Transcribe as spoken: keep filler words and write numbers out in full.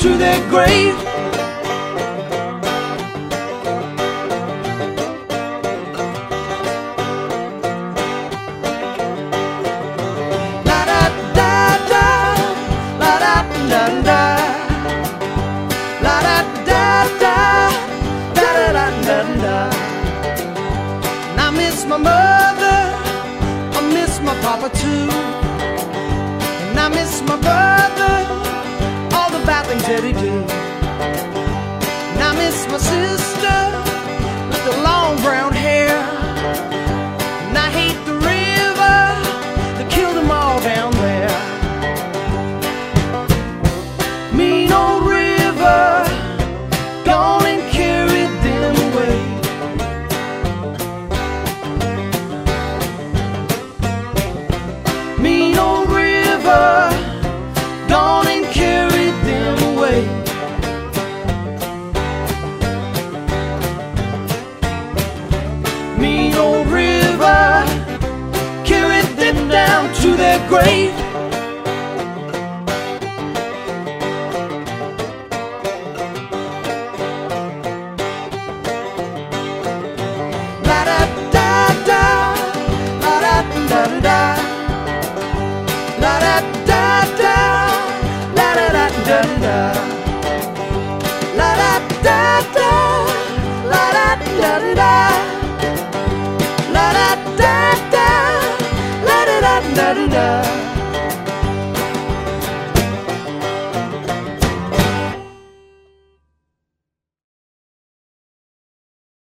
to their grave. La da da da, la da da da, la da da da, da da da da da. And I miss my mother, I miss my papa too, and I miss my brother, all the bad things that he do. And I miss my sister with the long brown hair, and I hate the river that killed them all down there. Mean old river, gone and carried them away. Mean old river, gone and carried them away. Mean old river, carried them down to their grave. La da da da, la da da da, la da da da, la da da da da, la da da da, la da da da, la da da da, la da da da da.